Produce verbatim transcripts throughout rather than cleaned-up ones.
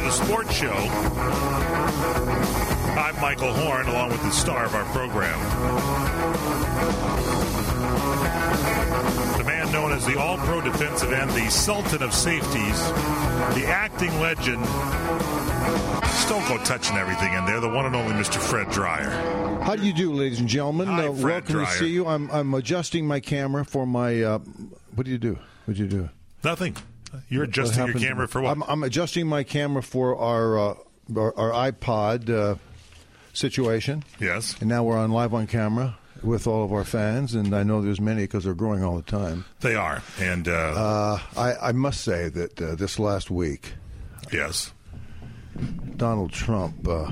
the Sports Show. I'm Michael Horn, along with the star of our program. The man known as the All-Pro defensive end, the Sultan of Safeties, the acting legend. Just don't go touching everything in there. The one and only Mister Fred Dryer. How do you do, ladies and gentlemen? Hi, uh, Fred welcome Dryer. to see you. I'm I'm adjusting my camera for my. Uh, what do you do? What do you do? Nothing. You're What adjusting your happened? camera for what? I'm, I'm adjusting my camera for our uh, our, our iPod uh, situation. Yes. And now we're on live on camera with all of our fans, and I know there's many because they're growing all the time. They are. And, uh, Uh, I, I must say that uh, this last week, yes. Donald Trump uh,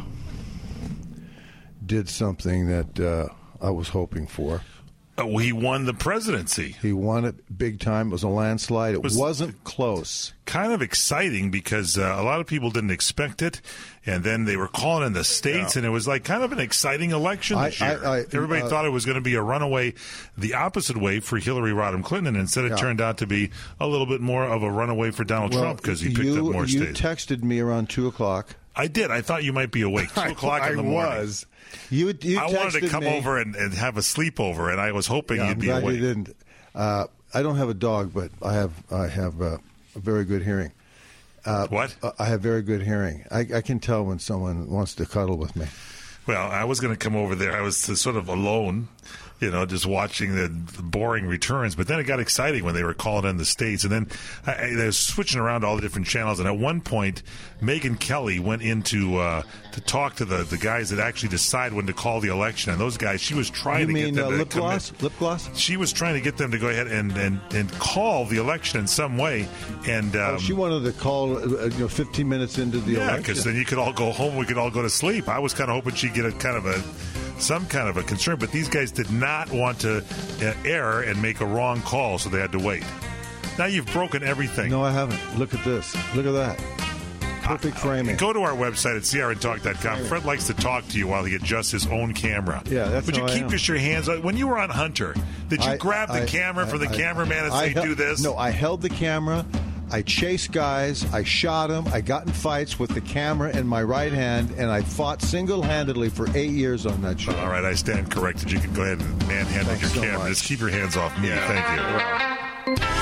did something that uh, I was hoping for. Oh, he won the presidency. He won it big time. It was a landslide. It Was- wasn't close. Kind of exciting because uh, a lot of people didn't expect it, and then they were calling in the states, Yeah. and it was like kind of an exciting election this I- year. I- I- Everybody uh, thought it was going to be a runaway, the opposite way for Hillary Rodham Clinton, and instead it Yeah. turned out to be a little bit more of a runaway for Donald Trump because he picked you, up more you states. texted me around two o'clock. I did. I thought you might be awake. Two o'clock I in the morning. was. You, you I wanted to texted come me. over and, and have a sleepover, and I was hoping Yeah, you'd I'm be glad awake. you didn't. Uh, I don't have a dog, but I have I have uh, a very good hearing. Uh, What? uh, I have very good hearing. I, I can tell when someone wants to cuddle with me. Well, I was going to come over there. I was sort of alone, you know, just watching the, the boring returns. But then it got exciting when they were calling in the states. And then I, I, they were switching around all the different channels. And at one point, Megyn Kelly went into uh, to talk to the, the guys that actually decide when to call the election. And those guys, she was trying You to mean get them uh, to lip commit. gloss? Lip gloss? She was trying to get them to go ahead and, and, and call the election in some way. And um, Oh, she wanted to call uh, you know fifteen minutes into the yeah, election. because then you could all go home. We could all go to sleep. I was kind of hoping she'd get a kind of a some kind of a concern, but these guys did not want to uh, err and make a wrong call, so they had to wait. Now you've broken everything. No, I haven't. Look at this. Look at that. Perfect framing. Go to our website at C R N talk dot com. Fred likes to talk to you while he adjusts his own camera. Yeah, that's Would you how I keep am. just your hands on? When you were on Hunter, did you I- grab the I- camera I- for the I- cameraman and I say, hel- do this? No, I held the camera. I chased guys. I shot them. I got in fights with the camera in my right hand, and I fought single-handedly for eight years on that show. All right, I stand corrected. You can go ahead and manhandle Thanks your so camera. much. Just keep your hands off me. Thank you.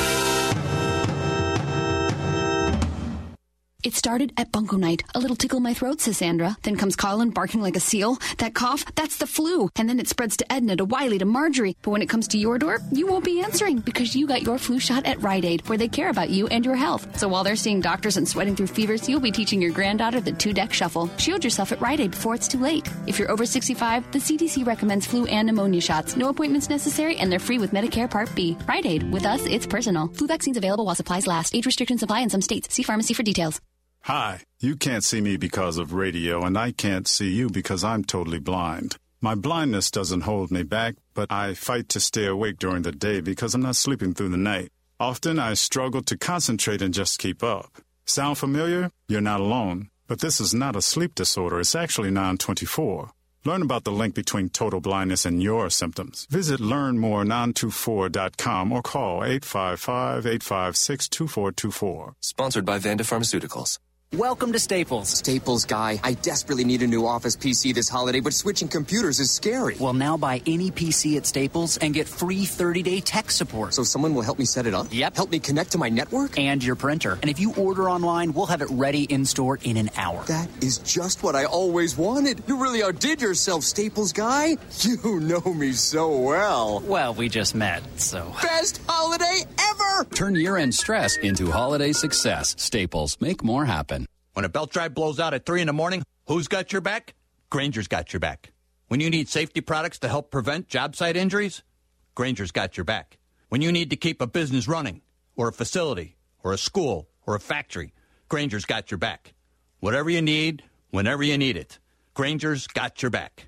It started at Bunko Night. A little tickle in my throat, says Sandra. Then comes Colin barking like a seal. That cough, that's the flu. And then it spreads to Edna, to Wiley, to Marjorie. But when it comes to your door, you won't be answering because you got your flu shot at Rite Aid, where they care about you and your health. So while they're seeing doctors and sweating through fevers, you'll be teaching your granddaughter the two-deck shuffle. Shield yourself at Rite Aid before it's too late. If you're over sixty-five, the C D C recommends flu and pneumonia shots. No appointments necessary, and they're free with Medicare Part B. Rite Aid. With us, it's personal. Flu vaccines available while supplies last. Age restrictions apply in some states. See pharmacy for details. Hi, you can't see me because of radio, and I can't see you because I'm totally blind. My blindness doesn't hold me back, but I fight to stay awake during the day because I'm not sleeping through the night. Often I struggle to concentrate and just keep up. Sound familiar? You're not alone. But this is not a sleep disorder. It's actually nine twenty-four. Learn about the link between total blindness and your symptoms. Visit learn more nine two four dot com or call eight five five, eight five six, two four two four. Sponsored by Vanda Pharmaceuticals. Welcome to Staples. Staples guy, I desperately need a new office P C this holiday, but switching computers is scary. Well, now buy any P C at Staples and get free thirty-day tech support. So someone will help me set it up? Yep. Help me connect to my network? And your printer. And if you order online, we'll have it ready in store in an hour. That is just what I always wanted. You really outdid yourself, Staples guy. You know me so well. Well, we just met, so... Best holiday ever! Turn year-end stress into holiday success. Staples. Make more happen. When a belt drive blows out at three in the morning, who's got your back? Granger's got your back. When you need safety products to help prevent job site injuries, Granger's got your back. When you need to keep a business running, or a facility, or a school, or a factory, Granger's got your back. Whatever you need, whenever you need it, Granger's got your back.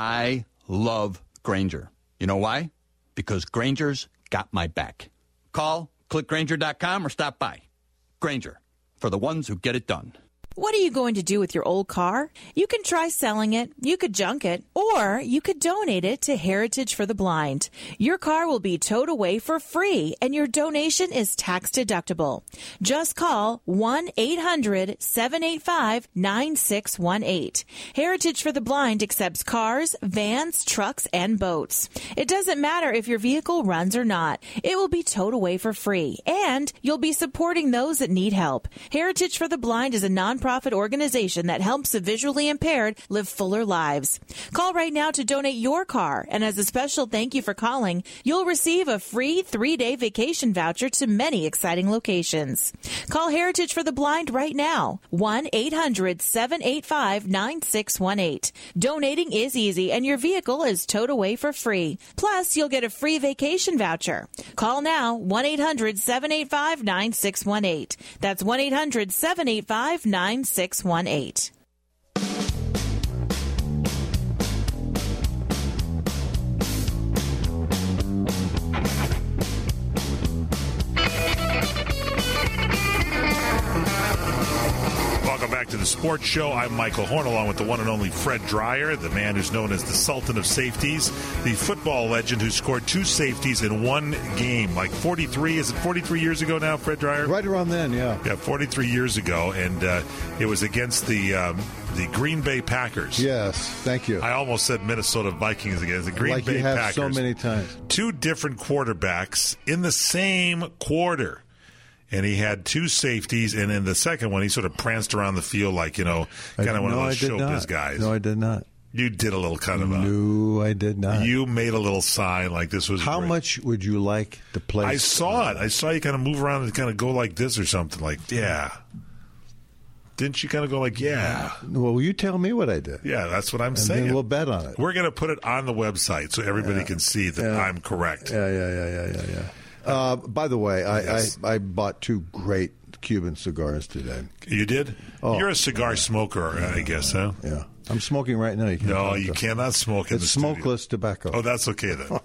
I love Granger. You know why? Because Granger's got my back. Call, click Granger dot com, or stop by. Granger, for the ones who get it done. What are you going to do with your old car? You can try selling it, you could junk it, or you could donate it to Heritage for the Blind. Your car will be towed away for free, and your donation is tax deductible. Just call one eight hundred seven eight five nine six one eight. Heritage for the Blind accepts cars, vans, trucks, and boats. It doesn't matter if your vehicle runs or not. It will be towed away for free, and you'll be supporting those that need help. Heritage for the Blind is a nonprofit organization that helps the visually impaired live fuller lives. Call right now to donate your car, and as a special thank you for calling, you'll receive a free three-day vacation voucher to many exciting locations. Call Heritage for the Blind right now, one eight hundred seven eight five nine six one eight. Donating is easy, and your vehicle is towed away for free. Plus, you'll get a free vacation voucher. Call now, one eight hundred seven eight five nine six one eight. That's one eight hundred seven eight five nine six one eight. Welcome back to the Sports Show. I'm Michael Horn, along with the one and only Fred Dreyer, the man who's known as the Sultan of Safeties, the football legend who scored two safeties in one game, like forty-three, is it forty-three years ago now, Fred Dreyer? Right around then, yeah. Yeah, forty-three years ago, and uh, it was against the um, the Green Bay Packers. Yes, thank you. I almost said Minnesota Vikings again. The Green like Bay you have Packers. so many times. Two different quarterbacks in the same quarter. And he had two safeties, and in the second one, he sort of pranced around the field like, you know, kind of one no, of those I did showbiz not. guys. No, I did not. You did a little kind of a... No, I did not. You made a little sign like this was How great. much would you like to play? I saw it. I saw you kind of move around and kind of go like this or something, like, yeah. Didn't you kind of go like, yeah? Well, you tell me what I did. Yeah, that's what I'm and saying. Then we'll bet on it. We're going to put it on the website so everybody yeah. can see that yeah. I'm correct. Yeah, yeah, yeah, yeah, yeah, yeah. Uh, by the way, I, yes. I, I bought two great Cuban cigars today. You did? Oh, You're a cigar yeah. smoker, I guess, huh? Yeah. I'm smoking right now. You can't no, you cannot smoke in it's the studio. It's smokeless tobacco. Oh, that's okay then.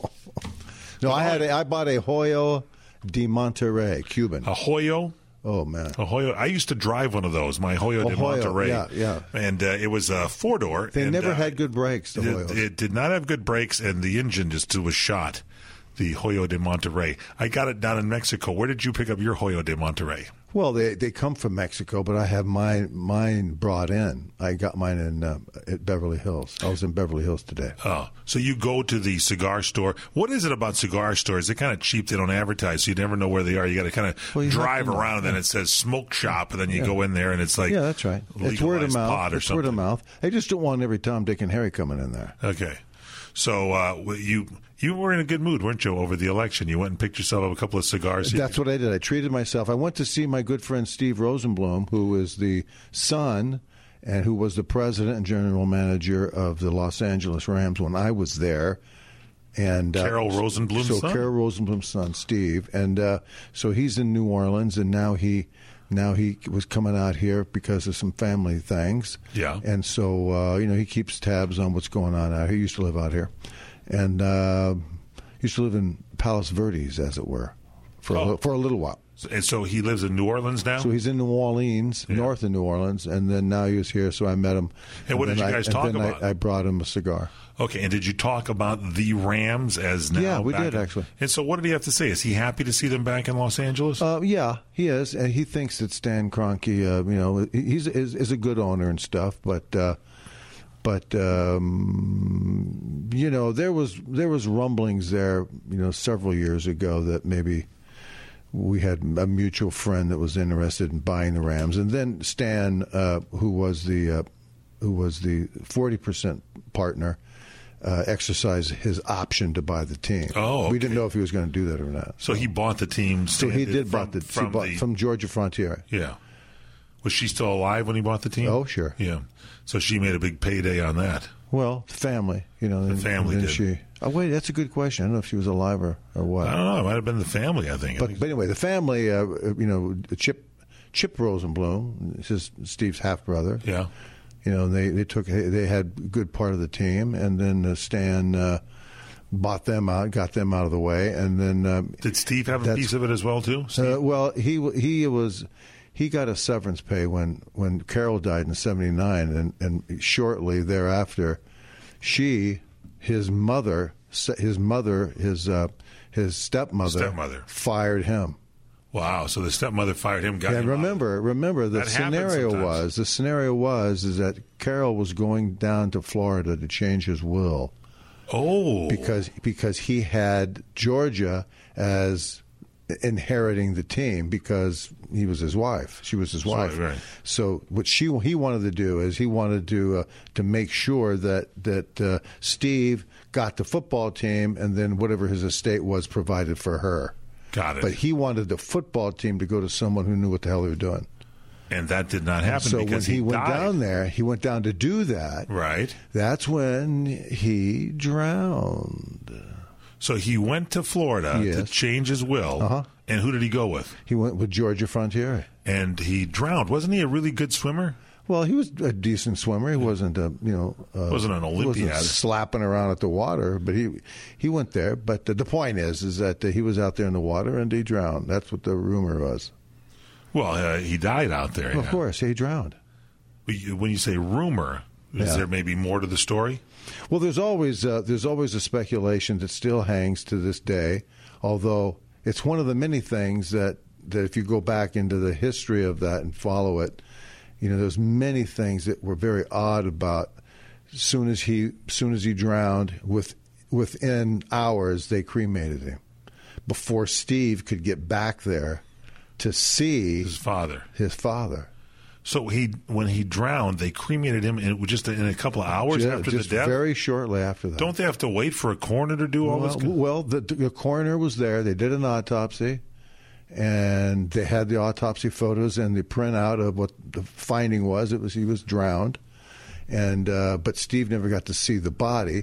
no, I had a, I bought a Hoyo de Monterrey, Cuban. A Hoyo? Oh, man. A Hoyo. I used to drive one of those, my Hoyo a de Hoyo, Monterrey. Yeah, yeah. And uh, it was a four-door. They and, never uh, had good brakes, the it, Hoyos. It did not have good brakes, and the engine just was shot. The Hoyo de Monterrey. I got it down in Mexico. Where did you pick up your Hoyo de Monterrey? Well, they they come from Mexico, but I have mine mine brought in. I got mine in uh, at Beverly Hills. I was in Beverly Hills today. Oh, so you go to the cigar store. What is it about cigar stores? They're kind of cheap. They don't advertise, so you never know where they are. You got to kind of well, drive around, and then it says smoke shop, and then you yeah. go in there, and it's like yeah, that's right. It's word of mouth. Pot or it's something. word of mouth. I just don't want every Tom, Dick, and Harry coming in there. Okay, so uh, you. You were in a good mood, weren't you, over the election? You went and picked yourself up a couple of cigars. That's what I did. I treated myself. I went to see my good friend Steve Rosenblum, who is the son and who was the president and general manager of the Los Angeles Rams when I was there. And uh, Carol Rosenblum's so son? Carol Rosenblum's son, Steve. And uh, so he's in New Orleans, and now he now he was coming out here because of some family things. Yeah. And so, uh, you know, he keeps tabs on what's going on out here. He used to live out here. And uh, used to live in Palos Verdes, as it were, for oh. a, for a little while. And so he lives in New Orleans now? So he's in New Orleans, yeah. north of New Orleans, and then now he was here, so I met him. And, and what did you guys I, talk and then about? I, I brought him a cigar. Okay, and did you talk about the Rams as now? Yeah, we did, in, actually. And so what did he have to say? Is he happy to see them back in Los Angeles? Uh, yeah, he is, and he thinks that Stan Kroenke, uh, you know, he's is, is a good owner and stuff, but... Uh, But um, you know, there was there was rumblings there, you know, several years ago that maybe we had a mutual friend that was interested in buying the Rams, and then Stan, uh, who was the uh, who was the forty percent partner, uh, exercised his option to buy the team. Oh, okay. We didn't know if he was going to do that or not. So, so he bought the team. So he did from, bought the from, bought, the, from Georgia Frontiere. Yeah. Was she still alive when he bought the team? Oh, sure. Yeah. So she made a big payday on that. Well, family, you know. The and, family and did. She, oh, wait, that's a good question. I don't know if she was alive or, or what. I don't know. It might have been the family, I think. But, I think. but anyway, the family, uh, you know, Chip Chip Rosenblum, this is Steve's half-brother. Yeah. You know, they, they took they had a good part of the team, and then uh, Stan uh, bought them out, got them out of the way, and then... Um, Did Steve have a piece of it as well, too? Uh, well, he he was... he got a severance pay when, when Carol died in seventy-nine, and, and shortly thereafter, she, his mother, his mother, his uh, his stepmother, Stepmother. fired him. Wow! So the stepmother fired him. Got And him remember, out. remember the That happens scenario sometimes. was the scenario was is that Carol was going down to Florida to change his will. Oh, because because he had Georgia as inheriting the team because he was his wife. She was his wife. Right, right. So what she he wanted to do is he wanted to uh, to make sure that that uh, Steve got the football team, and then whatever his estate was provided for her. Got it. But he wanted the football team to go to someone who knew what the hell they were doing. And that did not happen So when because he, he, went died. down there, he went down to do that. Right. That's when he drowned. So he went to Florida Yes. to change his will. Uh-huh. And who did he go with? He went with Georgia Frontiere. And he drowned. Wasn't he a really good swimmer? Well, he was a decent swimmer. He wasn't a you know uh, Wasn't an Olympiad. Wasn't slapping around at the water, but he he went there. But the, the point is, is that uh, he was out there in the water and he drowned. That's what the rumor was. Well, uh, he died out there. Of yeah. course, he drowned. But you- When you say rumor, is Yeah. there maybe more to the story? Well, there's always uh, there's always a speculation that still hangs to this day, although it's one of the many things that, that if you go back into the history of that and follow it, you know, there's many things that were very odd about. As soon as he soon as he drowned, with within hours they cremated him before Steve could get back there to see His father. his father. So he, when he drowned, they cremated him in just in a couple of hours Yeah, after just the death. very shortly after that. Don't they have to wait for a coroner to do all well, this? well, the, the coroner was there. They did an autopsy, and they had the autopsy photos and the printout of what the finding was. It was he was drowned, and uh, but Steve never got to see the body,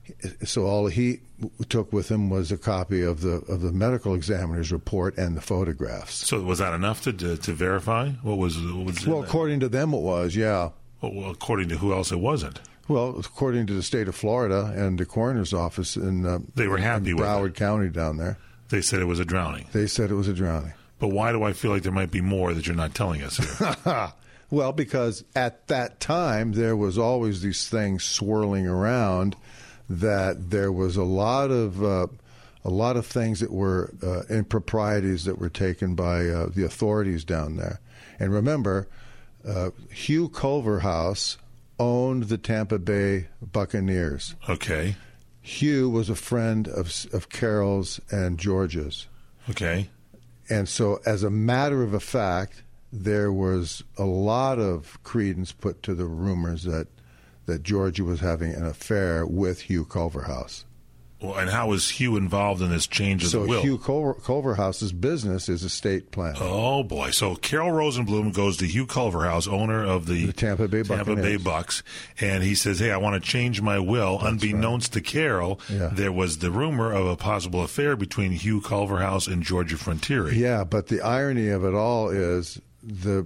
so all he took with him was a copy of the of the medical examiner's report and the photographs. So was that enough to to, to verify what was? What was Well, according to them, it was yeah. well, according to who else, it wasn't. Well, according to the state of Florida and the coroner's office in uh, They were happy in with Broward it. County down there, They said it was a drowning. they said it was a drowning. But why do I feel like there might be more that you're not telling us here? Well, because at that time there was always these things swirling around that there was a lot of uh, a lot of things that were uh, improprieties that were taken by uh, the authorities down there. And remember, uh, Hugh Culverhouse owned the Tampa Bay Buccaneers. Okay. Hugh was a friend of of Carol's and George's. Okay. And so, as a matter of a fact, there was a lot of credence put to the rumors that that Georgia was having an affair with Hugh Culverhouse. Well, and how was Hugh involved in this change of So the will? Hugh Culver- Culverhouse's business is estate planning. Oh boy! So Carol Rosenblum goes to Hugh Culverhouse, owner of the, The Tampa Bay Tampa Bay Buccaneers. Bucks, and he says, "Hey, I want to change my will." Unbeknownst to Carol, Yeah. there was the rumor of a possible affair between Hugh Culverhouse and Georgia Frontiere. Yeah, but the irony of it all is the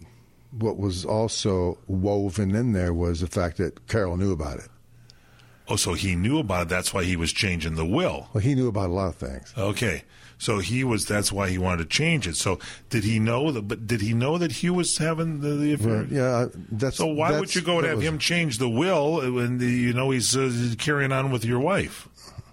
what was also woven in there was the fact that Carol knew about it. Oh, so he knew about it. That's why he was changing the will. Well, he knew about a lot of things. Okay, so he was. That's why he wanted to change it. So did he know that? But did he know that Hugh was having the, the affair? Well, yeah, that's So why that's, would you go and that have was- him change the will when the, you know he's uh, carrying on with your wife?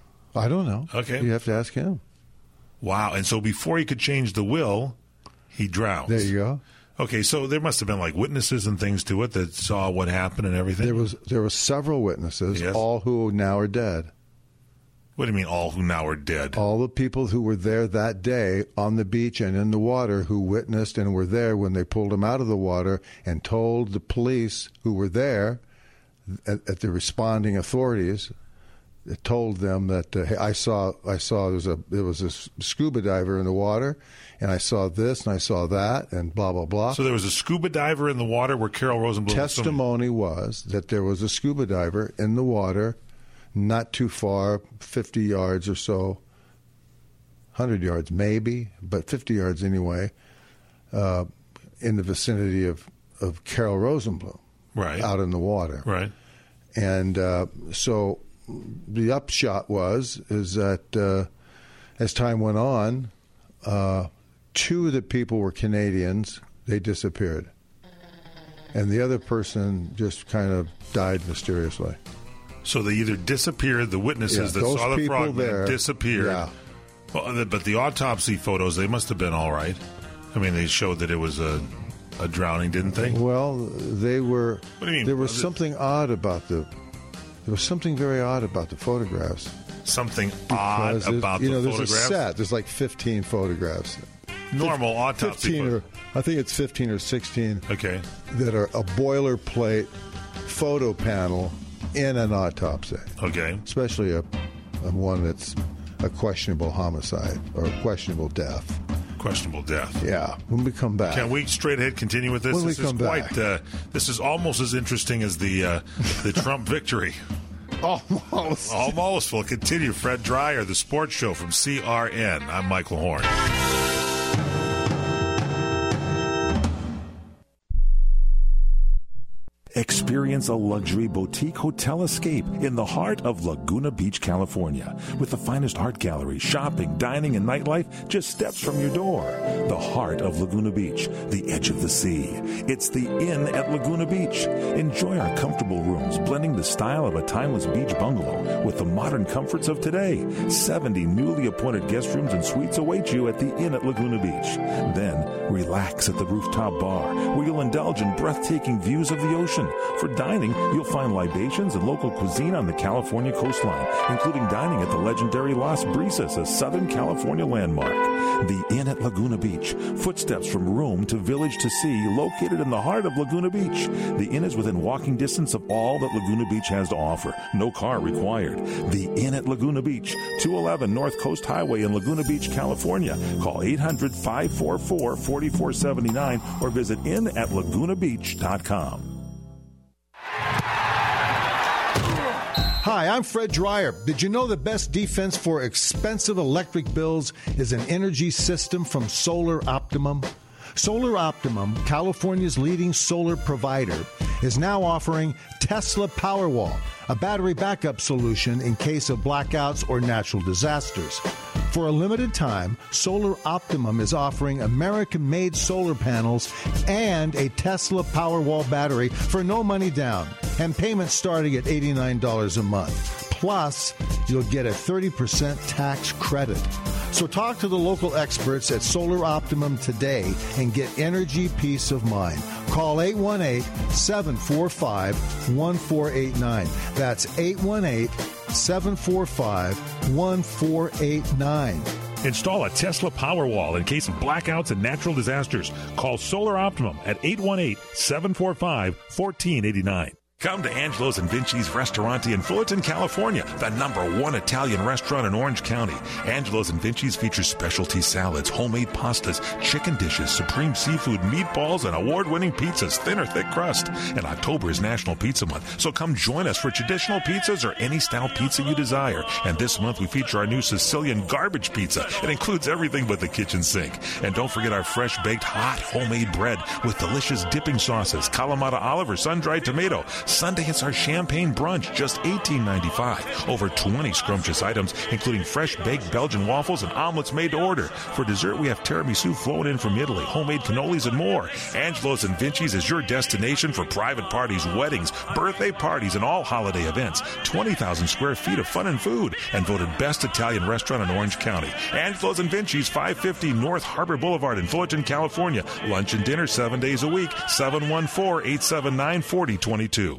I don't know. Okay. You have to ask him. Wow! And so before he could change the will, he drowns. There you go. Okay, so there must have been like witnesses and things to it that saw what happened and everything. There was there were several witnesses, Yes. all who now are dead. What do you mean, all who now are dead? All the people who were there that day on the beach and in the water who witnessed and were there when they pulled him out of the water and told the police who were there at, at the responding authorities, it told them that uh, hey, I saw I saw there was a there was a scuba diver in the water, and I saw this and I saw that and blah blah blah. So there was a scuba diver in the water where Carol Rosenblum was swimming. Testimony was that there was a scuba diver in the water, not too far, fifty yards or so, one hundred yards maybe, but fifty yards anyway, uh, in the vicinity of, of Carol Rosenblum, Right. out in the water. Right. And uh, so the upshot was is that uh, as time went on, uh, two of the people were Canadians they disappeared. And the other person just kind of died mysteriously. So they either disappeared, the witnesses Yeah, that those saw the people frogman there- disappeared. Yeah. Well, the- but the autopsy photos, they must have been all right. I mean, they showed that it was a, a drowning, didn't they? Well, they were. What do you mean? There was Was it- something odd about the. There was something very odd about the photographs. Something odd Because it- about you the know, there's photographs? a set. There's like fifteen photographs. Normal autopsy fifteen photo- or I think it's fifteen or sixteen. Okay. That are a boilerplate photo panel in an autopsy. Okay. Especially a, a one that's a questionable homicide or a questionable death. Questionable death. Yeah. When we come back. Can we straight ahead continue with this? When we this is come quite. back. Uh, this is almost as interesting as the uh, the Trump victory. Almost. Almost. We'll continue. Fred Dreyer, the sports show from C R N. I'm Michael Horn. Experience a luxury boutique hotel escape in the heart of Laguna Beach, California. With the finest art gallery, shopping, dining, and nightlife just steps from your door. The heart of Laguna Beach, the edge of the sea. It's the Inn at Laguna Beach. Enjoy our comfortable rooms, blending the style of a timeless beach bungalow with the modern comforts of today. seventy newly appointed guest rooms and suites await you at the Inn at Laguna Beach. Then, relax at the rooftop bar, where you'll indulge in breathtaking views of the ocean. For dining, you'll find libations and local cuisine on the California coastline, including dining at the legendary Las Brisas, a Southern California landmark. The Inn at Laguna Beach, footsteps from room to village to sea, located in the heart of Laguna Beach. The Inn is within walking distance of all that Laguna Beach has to offer. No car required. The Inn at Laguna Beach, two eleven North Coast Highway in Laguna Beach, California. Call eight hundred, five four four, four four seven nine or visit inn at laguna beach dot com. Hi, I'm Fred Dreyer. Did you know the best defense for expensive electric bills is an energy system from Solar Optimum? Solar Optimum, California's leading solar provider, is now offering Tesla Powerwall, a battery backup solution in case of blackouts or natural disasters. For a limited time, Solar Optimum is offering American-made solar panels and a Tesla Powerwall battery for no money down, and payments starting at eighty-nine dollars a month. Plus, you'll get a thirty percent tax credit. So talk to the local experts at Solar Optimum today and get energy peace of mind. Call eight one eight, seven four five, one four eight nine. That's eight one eight, seven four five, one four eight nine. Install a Tesla Powerwall in case of blackouts and natural disasters. Call Solar Optimum at eight one eight, seven four five, one four eight nine. Come to Angelo's and Vinci's Restaurante in Fullerton, California, the number one Italian restaurant in Orange County. Angelo's and Vinci's features specialty salads, homemade pastas, chicken dishes, supreme seafood, meatballs, and award-winning pizzas, thin or thick crust. And October is National Pizza Month, so come join us for traditional pizzas or any style pizza you desire. And this month we feature our new Sicilian garbage pizza. It includes everything but the kitchen sink. And don't forget our fresh-baked, hot, homemade bread with delicious dipping sauces, Kalamata olive or sun-dried tomato. Sunday, it's our champagne brunch, just eighteen ninety-five. Over twenty scrumptious items, including fresh-baked Belgian waffles and omelets made to order. For dessert, we have tiramisu flown in from Italy, homemade cannolis, and more. Angelo's and Vinci's is your destination for private parties, weddings, birthday parties, and all holiday events. twenty thousand square feet of fun and food, and voted best Italian restaurant in Orange County. Angelo's and Vinci's, five fifty North Harbor Boulevard in Fullerton, California. Lunch and dinner seven days a week. seven one four, eight seven nine, four zero two two.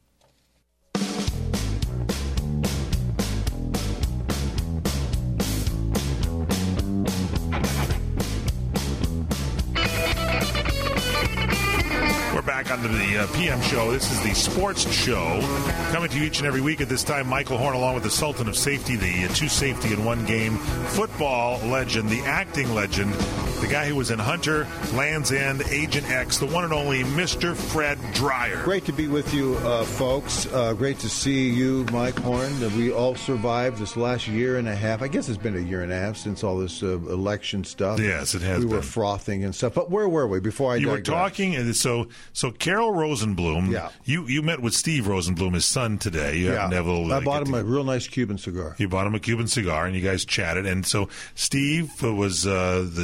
Back onto the uh, P M show. This is the sports show coming to you each and every week at this time. Michael Horn, along with the Sultan of Safety, the uh, two safety in one game football legend, the acting legend, the guy who was in Hunter, Land's End, Agent X, the one and only Mister Fred Dreyer. Great to be with you, uh, folks. Uh, great to see you, Mike Horn. That we all survived this last year and a half. I guess it's been a year and a half since all this uh, election stuff. Yes, it has We been. were frothing and stuff. But where were we before I You digress? were talking, and so so Carol Rosenblum, Yeah. you, you met with Steve Rosenblum, his son, today. You Yeah. happened to have a little, uh, I bought get him to- a real nice Cuban cigar. You bought him a Cuban cigar, and you guys chatted. And so Steve was uh, the son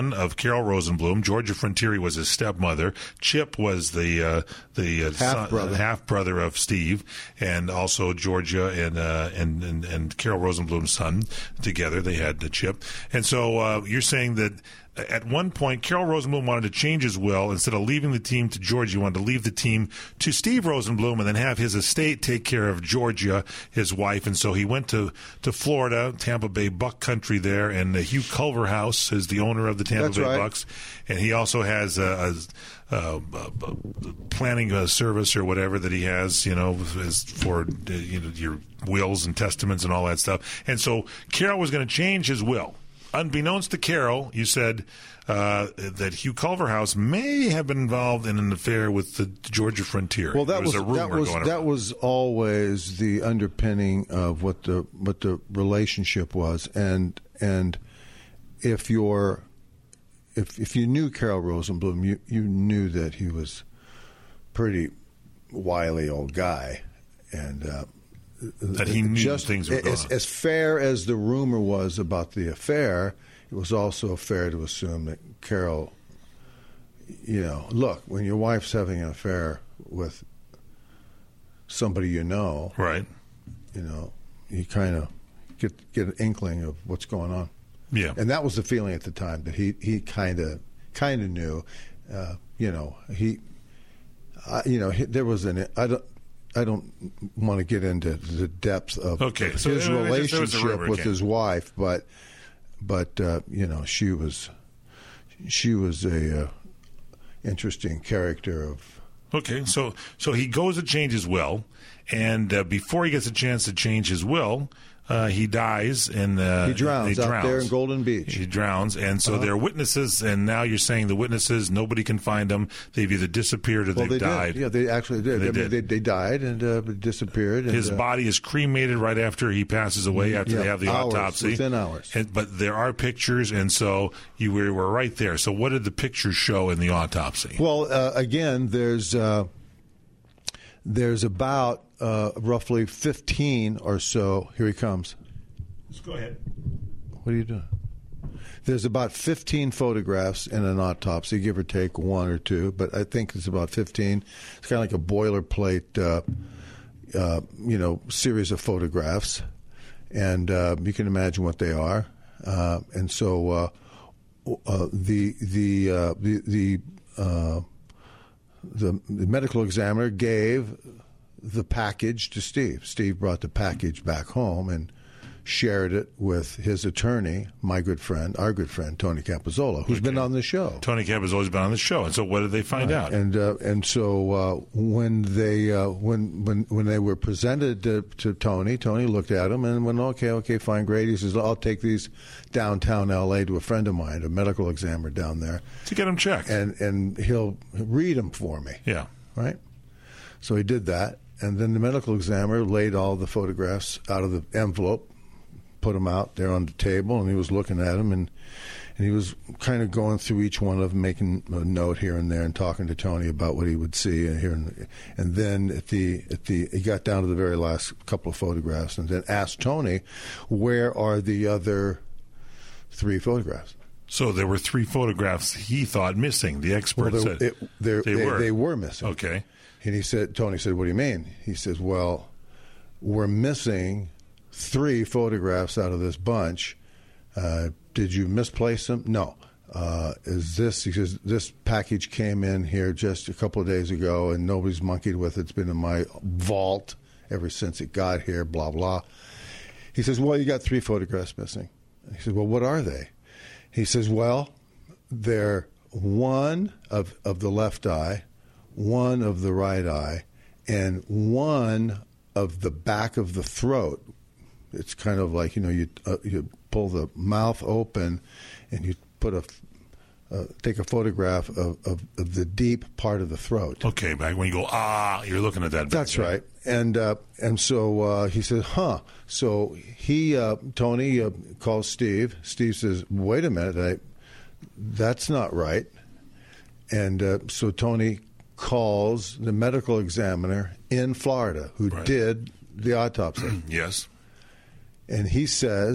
son of Carol Rosenblum. Georgia Frontiere was his stepmother. Chip was the uh, the uh, half brother, half brother of Steve, and also Georgia and uh, and, and and Carol Rosenblum's son together. They had the Chip, and so uh, you're saying that. At one point, Carol Rosenblum wanted to change his will. Instead of leaving the team to Georgia, he wanted to leave the team to Steve Rosenblum and then have his estate take care of Georgia, his wife. And so he went to, to Florida, Tampa Bay Buck Country there, and uh, Hugh Culverhouse is the owner of the Tampa That's Bay right. Bucks. And he also has a, a, a, a planning a service or whatever that he has, you know, is for uh, you know, your wills and testaments and all that stuff. And so Carol was going to change his will. Unbeknownst to Carol, you said uh, that Hugh Culverhouse may have been involved in an affair with the Georgia Frontiere. Well, that there was, was, a rumor that was going that around. was always the underpinning of what the what the relationship was, and and if you're if if you knew Carol Rosenblum, you you knew that he was pretty wily old guy, and. Uh, that he knew just things were going as, on. as fair as the rumor was about the affair, it was also fair to assume that Carol, you know, look, when your wife's having an affair with somebody you know, right? You know, you kind of get get an inkling of what's going on. Yeah, and that was the feeling at the time that he he kind of kind of knew. Uh, you know, he, uh, you know, he, there was an I don't. I don't want to get into the depth of okay, so his there was, relationship there was with his wife, but but uh, you know, she was she was a uh, interesting character of. Okay, so so he goes to change his will, and uh, before he gets a chance to change his will, uh, he dies and uh, he drowns he out drowns. there in Golden Beach. He drowns, and so uh-huh. there are witnesses, and now you're saying the witnesses, nobody can find them. They've either disappeared or well, they've they died. Did. Yeah, they actually did. They I mean, did. They, they died and uh, disappeared. And, His uh, body is cremated right after he passes away, after yeah, they have the hours, autopsy. within hours. And, but there are pictures, and so you were, were right there. So what did the pictures show in the autopsy? Well, uh, again, there's uh, there's about uh, roughly fifteen or so. Here he comes. Just go ahead. What are you doing? There's about fifteen photographs in an autopsy, give or take one or two, but I think it's about fifteen. It's kind of like a boilerplate, uh, uh, you know, series of photographs, and uh, you can imagine what they are. Uh, and so uh, uh, the the uh, the the, uh, the the medical examiner gave the package to Steve. Steve brought the package back home and shared it with his attorney, my good friend, our good friend, Tony Capozzola, who's okay. been on the show. Tony Capozzola has been on the show. And so what did they find right. out? And uh, and so uh, when they uh, when when when they were presented to, to Tony, Tony looked at them and went, okay, okay, fine, great. He says, I'll take these downtown L A to a friend of mine, a medical examiner down there. To get them checked. And, and he'll read them for me. Yeah. Right? So he did that. And then the medical examiner laid all the photographs out of the envelope, put them out there on the table, and he was looking at them, and and he was kind of going through each one of them, making a note here and there, and talking to Tony about what he would see and here, and, and then at the at the he got down to the very last couple of photographs, and then asked Tony, where are the other three photographs? So there were three photographs he thought missing. The expert well, said it, they, they were they were missing. Okay, and he said, Tony said, what do you mean? He says, well, we're missing three photographs out of this bunch. Uh, did you misplace them? No. Uh, is this because this package came in here just a couple of days ago and nobody's monkeyed with it. It's been in my vault ever since it got here, blah, blah. He says, well, you got three photographs missing. He says, well, what are they? He says, well, they're one of, of the left eye, one of the right eye, and one of the back of the throat. It's kind of like, you know, you uh, you pull the mouth open and you put a uh, take a photograph of, of, of the deep part of the throat. Okay, back when you go, ah, you're looking at that. That's there. right. And uh, and so uh, he says, huh. So he, uh, Tony, uh, calls Steve. Steve says, wait a minute, I, that's not right. And uh, so Tony calls the medical examiner in Florida who right. did the autopsy. Yes. And he says,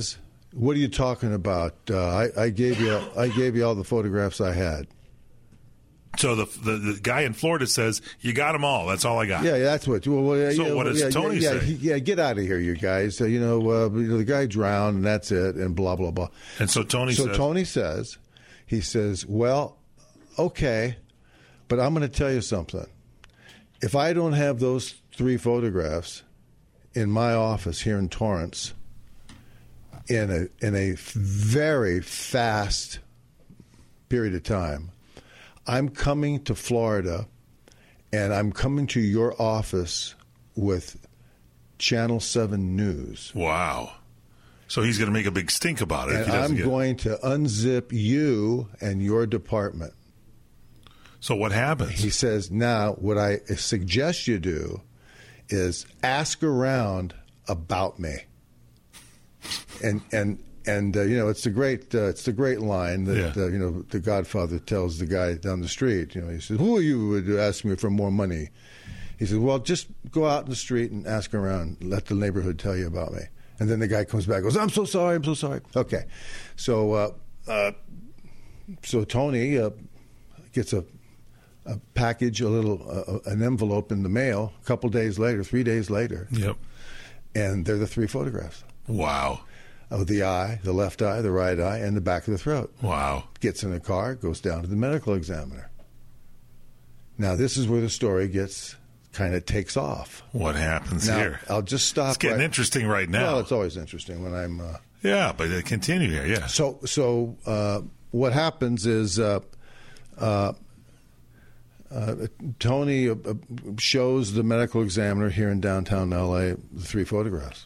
What are you talking about? Uh, I, I gave you I gave you all the photographs I had. So the, the the guy in Florida says, you got them all. That's all I got. Yeah, yeah that's what. Well, well, so yeah, what does yeah, Tony yeah, say? Yeah, yeah, get out of here, you guys. Uh, you know, uh, you know, the guy drowned, and that's it, and blah, blah, blah. And so Tony so says... So Tony says, he says, well, okay, but I'm going to tell you something. If I don't have those three photographs in my office here in Torrance in a in a very fast period of time, I'm coming to Florida, and I'm coming to your office with Channel seven News. Wow. So he's going to make a big stink about it. And if he doesn't I'm get going to unzip you and your department. So what happens? He says, now, what I suggest you do is ask around about me. And, and, And uh, you know, it's a great uh, it's a great line that yeah. uh, you know the Godfather tells the guy down the street. You know, he says, "Who are you to ask me for more money?" He says, "Well, just go out in the street and ask around. Let the neighborhood tell you about me." And then the guy comes back, and goes, "I'm so sorry, I'm so sorry." Okay, so uh, uh, so Tony uh, gets a, a package, a little uh, an envelope in the mail. A couple days later, three days later. Yep. And they're the three photographs. Wow. Of the eye, the left eye, the right eye, and the back of the throat. Wow. Gets in the car, goes down to the medical examiner. Now, this is where the story gets kind of takes off. What happens now, here? I'll just stop. It's getting right, interesting right now. Well, it's always interesting when I'm... Uh, yeah, but uh, continue here, yeah. So, so uh, what happens is uh, uh, uh, Tony uh, shows the medical examiner here in downtown L A the three photographs.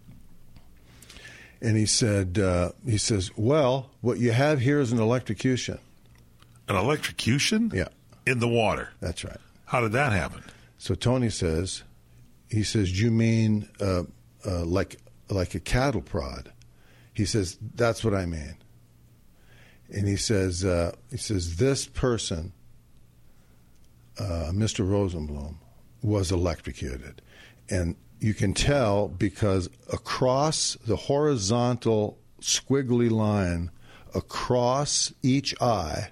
And he said, uh, he says, well, what you have here is an electrocution. An electrocution? Yeah. In the water? That's right. How did that happen? So Tony says, he says, do you mean uh, uh, like like a cattle prod? He says, that's what I mean. And he says, uh, he says, this person, uh, Mister Rosenblum, was electrocuted. And you can tell because across the horizontal squiggly line across each eye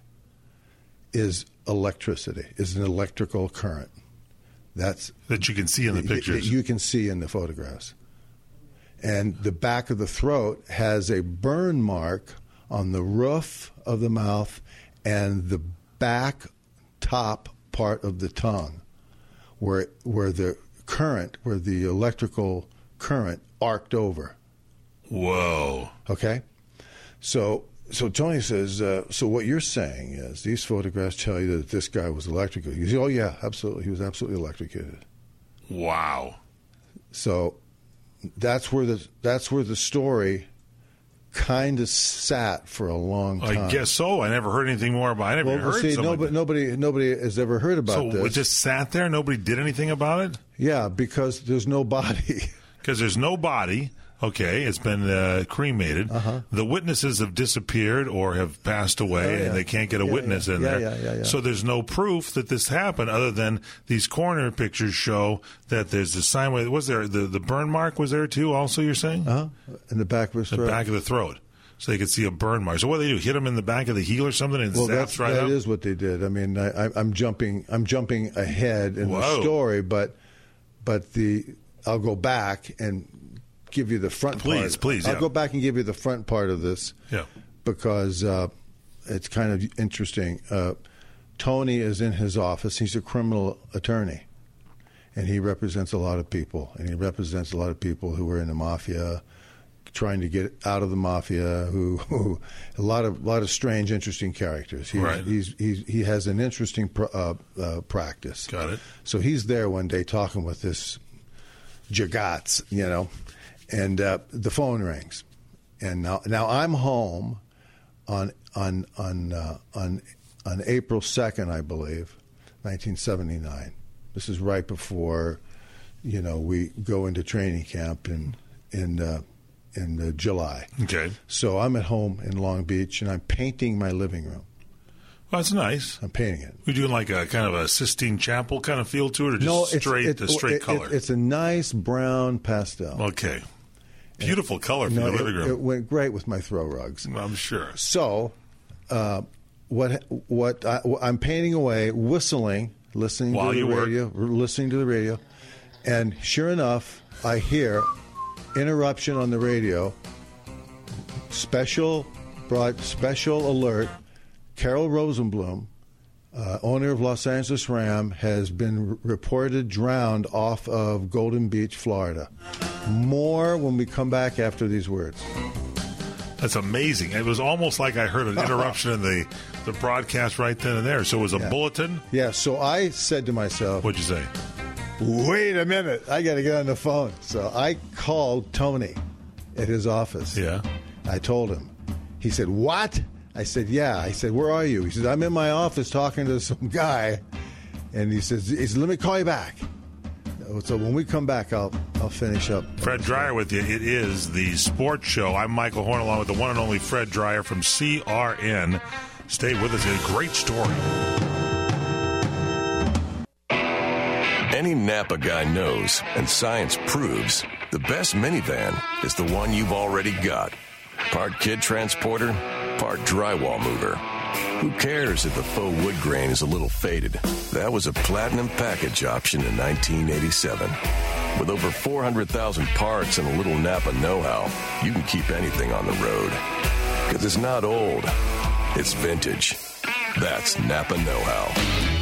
is electricity, is an electrical current. That's that you can see in the pictures. You can see in the photographs. And the back of the throat has a burn mark on the roof of the mouth and the back top part of the tongue where where the current, where the electrical current arced over. Whoa. Okay? So so Tony says, uh, so what you're saying is these photographs tell you that this guy was electrocuted. He says, oh, yeah, absolutely. He was absolutely electrocuted. Wow. So that's where the that's where the story kind of sat for a long time. I guess so. I never heard anything more about it. I never well, heard see, something. nobody, nobody, nobody has ever heard about so this. So it just sat there? Nobody did anything about it? Yeah, because there's no body. Because there's no body. Okay, it's been uh, cremated. Uh-huh. The witnesses have disappeared or have passed away, Oh, yeah. and they can't get a yeah, witness yeah. in yeah, there. Yeah, yeah, yeah. So there's no proof that this happened other than these coroner pictures show that there's a sign. Was there the, the burn mark was there too also, you're saying? Uh-huh. In the back of his throat. The back of the throat. So they could see a burn mark. So what do they do? Hit him in the back of the heel or something and well, zaps that's, right that up? is what they did. I mean, I, I, I'm jumping. I'm jumping ahead in Whoa. the story, but but the I'll go back and give you the front please, part. Please, I'll yeah. go back and give you the front part of this. Yeah. Because uh, it's kind of interesting. Uh, Tony is in his office. He's a criminal attorney, and he represents a lot of people. And he represents a lot of people who were in the mafia, trying to get out of the mafia. Who, who a lot of lot of strange, interesting characters. He's, right. He's, he's he has an interesting pr- uh, uh, practice. Got it. So he's there one day talking with this Jagats, you know. And uh, the phone rings, and now now I'm home on on on uh, on on April second, I believe, nineteen seventy-nine. This is right before, you know, we go into training camp in in uh, in uh, July. Okay. So I'm at home in Long Beach, and I'm painting my living room. Well, that's nice. I'm painting it. We doing like a kind of a Sistine Chapel kind of feel to it, or just no, straight it's, the it's, straight it, color? It, it's a nice brown pastel. Okay. Beautiful color for no, your living it, room. It went great with my throw rugs. I'm sure. So, uh, what what I, I'm painting away, whistling, listening While to the you work. radio, listening to the radio, and sure enough, I hear interruption on the radio. Special, broad, special alert. Carol Rosenblum, uh, owner of Los Angeles Ram, has been r- reported drowned off of Golden Beach, Florida. More when we come back after these words. That's amazing. It was almost like I heard an interruption in the, the broadcast right then and there. So it was a Yeah. bulletin? Yeah, so I said to myself, What'd you say? wait a minute, I got to get on the phone. So I called Tony at his office. Yeah. I told him. He said, what? I said, yeah. I said, where are you? He said, I'm in my office talking to some guy. And he says, he said, let me call you back. So when we come back, I'll I'll finish up. Fred Dreyer with you. It is the Sports Show. I'm Michael Horn, along with the one and only Fred Dreyer from C R N. Stay with us. It's a great story. Any Napa guy knows, and science proves, the best minivan is the one you've already got. Part kid transporter, part drywall mover. Who cares if the faux wood grain is a little faded? That was a platinum package option in nineteen eighty-seven. With over four hundred thousand parts and a little Napa know-how, you can keep anything on the road. Because it's not old, it's vintage. That's Napa know-how.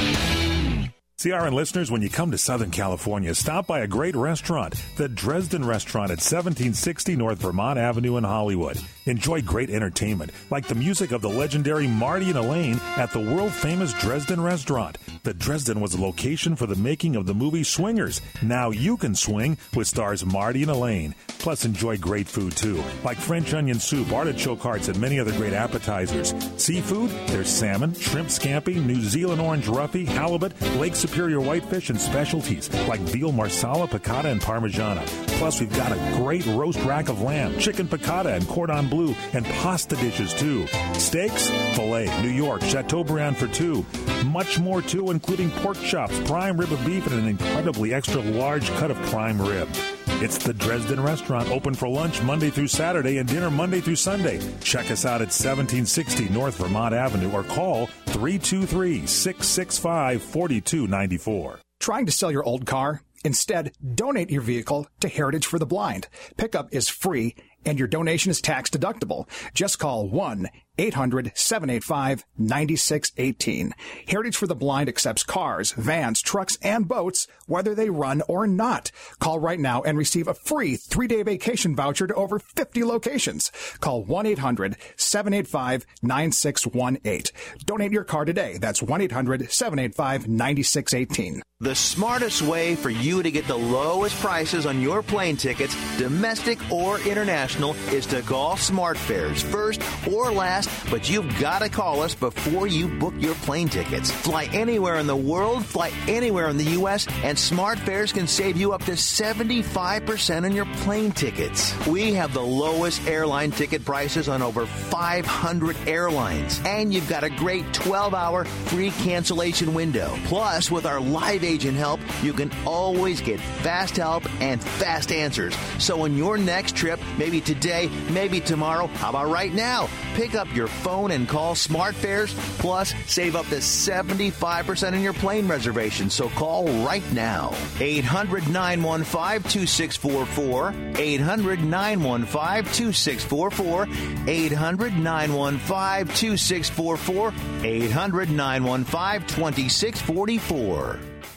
C R N listeners, when you come to Southern California, stop by a great restaurant, the Dresden Restaurant at seventeen sixty North Vermont Avenue in Hollywood. Enjoy great entertainment, like the music of the legendary Marty and Elaine at the world-famous Dresden Restaurant. The Dresden was the location for the making of the movie Swingers. Now you can swing with stars Marty and Elaine. Plus, enjoy great food, too, like French onion soup, artichoke hearts, and many other great appetizers. Seafood, there's salmon, shrimp scampi, New Zealand orange roughy, halibut, Lake Superior whitefish, and specialties like veal marsala, piccata, and parmigiana. Plus, we've got a great roast rack of lamb, chicken piccata, and cordon bleu, and pasta dishes, too. Steaks, filet, New York, Chateaubriand for two. Much more, too, including pork chops, prime rib of beef, and an incredibly extra large cut of prime rib. It's the Dresden Restaurant, open for lunch Monday through Saturday and dinner Monday through Sunday. Check us out at seventeen sixty North Vermont Avenue or call three two three, six six five, four two nine four. Trying to sell your old car? Instead, donate your vehicle to Heritage for the Blind. Pickup is free and your donation is tax deductible. Just call one eight hundred, seven eight five, nine six one eight. Heritage for the Blind accepts cars, vans, trucks, and boats, whether they run or not. Call right now and receive a free three-day vacation voucher to over fifty locations. Call one eight hundred, seven eight five, nine six one eight. Donate your car today. That's one eight hundred, seven eight five, nine six one eight. The smartest way for you to get the lowest prices on your plane tickets, domestic or international, is to call SmartFares first or last, but you've got to call us before you book your plane tickets. Fly anywhere in the world, fly anywhere in the U S, and SmartFares can save you up to seventy-five percent on your plane tickets. We have the lowest airline ticket prices on over five hundred airlines, and you've got a great twelve-hour free cancellation window. Plus, with our live agent help, you can always get fast help and fast answers. So on your next trip, maybe today, maybe tomorrow, how about right now? Pick up your phone and call SmartFares, plus save up to seventy-five percent on your plane reservation. So call right now. eight hundred, nine one five, two six four four. eight hundred, nine one five, two six four four. eight hundred, nine one five, two six four four. eight hundred, nine one five, two six four four.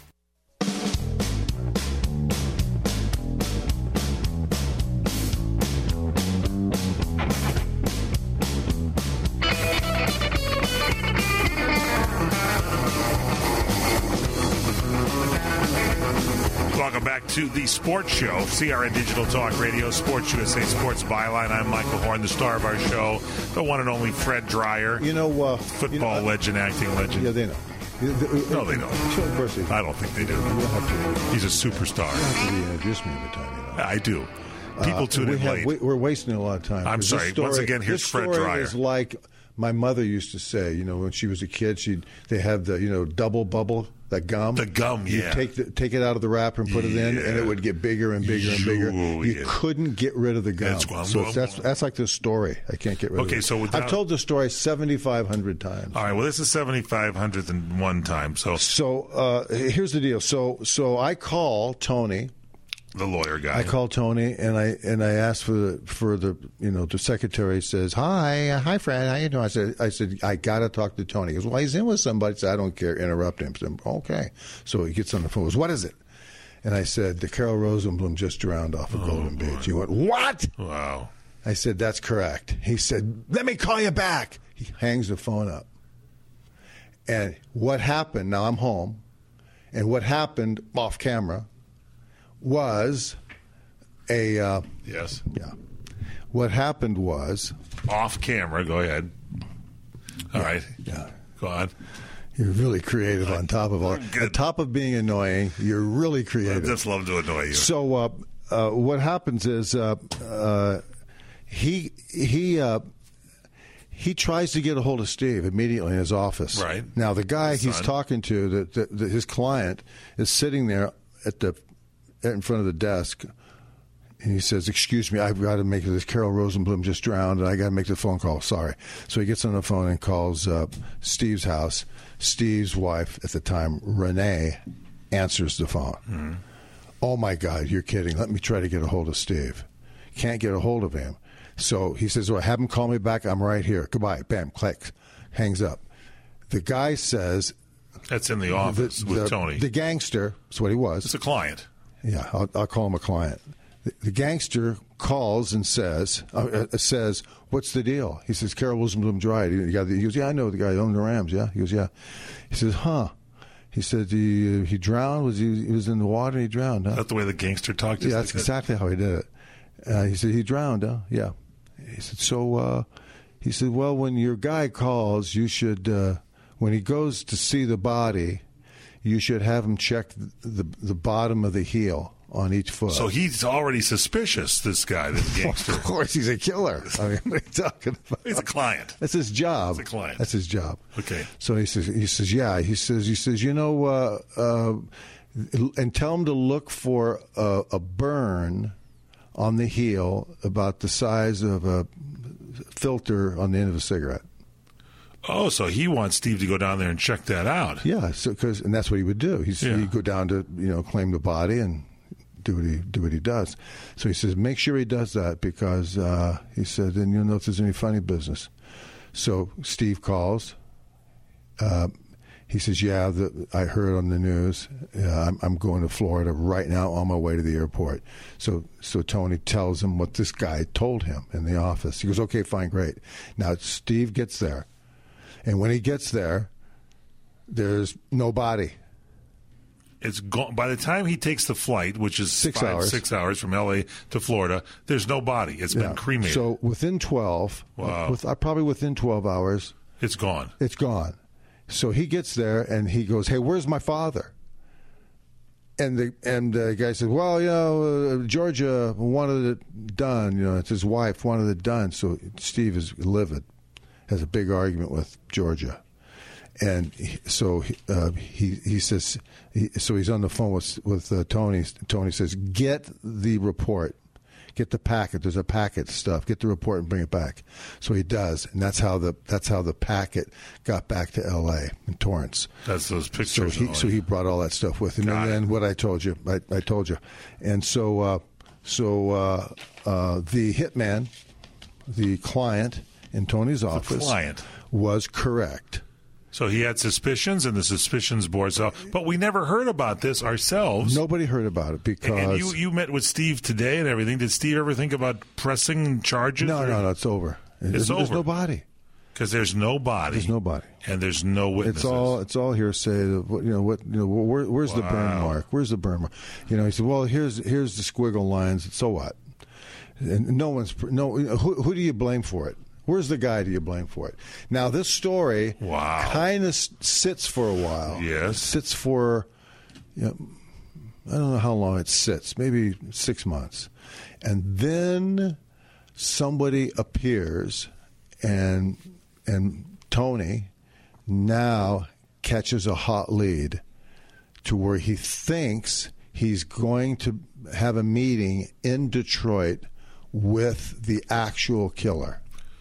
Welcome back to the Sports Show, C R N Digital Talk Radio, Sports U S A Sports Byline. I'm Michael Horn, the star of our show, the one and only Fred Dreyer. You know, uh, football you know, legend, acting legend. Yeah, they know. No, they don't. Of course they do. I don't think they do. You don't have to, He's a superstar. you don't have to introduce me every time. You know. I do. People Uh, tune we in have, late. we, we're wasting a lot of time. I'm 'Cause sorry. this story, Once again, here's this Fred story Dreyer. is like my mother used to say. You know, when she was a kid, she they have the you know double bubble the gum. The gum, you yeah. take the, take it out of the wrapper and put it in, and it would get bigger and bigger and bigger. Ooh, you yeah. couldn't get rid of the gum. That's gum, so gum, that's gum. that's like the story. I can't get rid Okay, of it. so without- I've told the story seventy-five hundred times. All right, well, this is seventy-five hundred and one time. So, So uh, here's the deal. So so I call Tony. the lawyer guy. I called Tony and I and I asked for the for the you know the secretary says hi uh, hi Fred, how you doing? I said I said I got to talk to Tony. He goes, well, he's in with somebody. I said, I don't care. Interrupt him. I said, okay. So he gets on the phone. He goes, what is it? And I said, the Carol Rosenblum just drowned off of Oh, Golden Beach. He went, what? Wow. I said, that's correct. He said, let me call you back. He hangs the phone up. And what happened? Now I'm home, and what happened off camera was a uh, yes, yeah. What happened was off camera. Go ahead. All yeah, right. Yeah. Go on. You're really creative on top of all. On top of being annoying, you're really creative. I just love to annoy you. So uh, uh, what happens is uh, uh, he he. Uh, He tries to get a hold of Steve immediately in his office. Right. Now, the guy His he's son. talking to, the, the, the, his client, is sitting there at the in front of the desk, and he says, "Excuse me, I've got to make this. Carol Rosenblum just drowned, and I got to make the phone call. Sorry." So he gets on the phone and calls uh, Steve's house. Steve's wife at the time, Renee, answers the phone. Mm-hmm. Oh my God, you're kidding! Let me try to get a hold of Steve. Can't get a hold of him. So he says, well, have him call me back. I'm right here. Goodbye. Bam, click. Hangs up. The guy says... That's in the office the, with the, Tony. The gangster, that's what he was. It's a client. Yeah, I'll, I'll call him a client. The, the gangster calls and says, uh, uh, says, what's the deal? He says, Carol Rosenblum died. He, he goes, yeah, I know the guy who owned the Rams. Yeah. He goes, yeah. He says, huh. He said he, uh, he drowned. Was he, he was in the water and he drowned. Huh? That's the way the gangster talked. Yeah, that's exactly how he did it. Uh, he said, he drowned. Huh? Yeah. He said, so, uh, he said, well, when your guy calls, you should, uh, when he goes to see the body, you should have him check the, the, the bottom of the heel on each foot. So he's already suspicious, this guy, this gangster. Of course, he's a killer. I mean, what are you talking about? He's a client. That's his job. He's a client. That's his job. Okay. So he says, he says, yeah. He says, he says, you know, uh, uh, and tell him to look for a, a burn on the heel about the size of a filter on the end of a cigarette. Oh, so he wants Steve to go down there and check that out. Yeah, so because and that's what he would do. He's, Yeah. He'd go down to you know claim the body and do what he do what he does. So he says, make sure he does that because uh, he said, then you'll know if there's any funny business. So Steve calls. Uh, he says, yeah, the, I heard on the news. Uh, I'm, I'm going to Florida right now on my way to the airport. So so Tony tells him what this guy told him in the office. He goes, okay, fine, great. Now Steve gets there. And when he gets there, there's no body. It's gone. By the time he takes the flight, which is Six five, hours. six hours from L A to Florida, there's no body. It's Yeah. been cremated. So within twelve, Wow. with, uh, probably within twelve hours, it's gone. it's gone. So he gets there and he goes, "Hey, where's my father?" And the and the guy says, "Well, you know, uh, Georgia wanted it done. You know, it's his wife wanted it done." So Steve is livid, has a big argument with Georgia, and he, so uh, he he says, he, so he's on the phone with with uh, Tony. Tony says, "Get the report." Get the packet. There's a packet stuff. Get the report and bring it back. So he does, and that's how the that's how the packet got back to L A in Torrance. That's those So pictures. he and all so he brought all that stuff with him, Got and it. then what I told you, I, I told you, and so uh, so uh, uh, the hitman, the client in Tony's office, client. was correct. So he had suspicions, and the suspicions bore so. But we never heard about this ourselves. Nobody heard about it because And you, you met with Steve today and everything. Did Steve ever think about pressing charges? no, no, no, it's over. It's there's, over. There's no body. Because there's no body. There's no body. And there's no witnesses. It's all it's all hearsay. Of what, you know what? You know where, where's the burn Wow. mark? Where's the burn mark? You know, he said, "Well, here's here's the squiggle lines. So what?" And no one's no. Who, who do you blame for it? Where's the guy do you blame for it? Now this story Wow. kind of sits for a while. Yes. sits for. You know, I don't know how long it sits. Maybe six months, and then somebody appears, and and Tony now catches a hot lead, to where he thinks he's going to have a meeting in Detroit with the actual killer.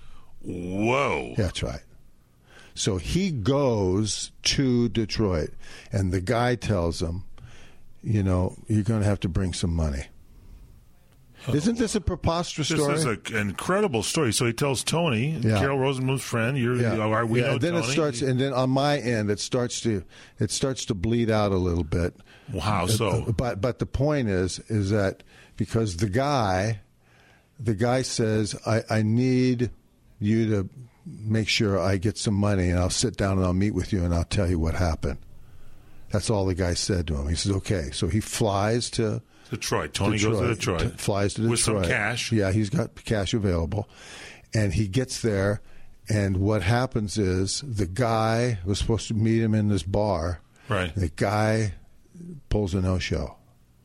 Whoa. That's right. So he goes to Detroit, and the guy tells him, you know, you're going to have to bring some money. Oh. Isn't this a preposterous this story? This is an incredible story. So he tells Tony, yeah. Carol Rosenblum's friend, you're, yeah. you know, we yeah, know and then Tony. it starts, and then on my end, it starts to it starts to bleed out a little bit. Wow. So, uh, but but the point is is that because the guy, the guy says, I, I need you to make sure I get some money, and I'll sit down and I'll meet with you, and I'll tell you what happened. That's all the guy said to him. He says, okay. So he flies to Detroit. Tony Detroit, goes to Detroit. T- flies to Detroit. With some cash. Yeah, he's got cash available. And he gets there, and what happens is the guy was supposed to meet him in this bar. Right. The guy pulls a no-show.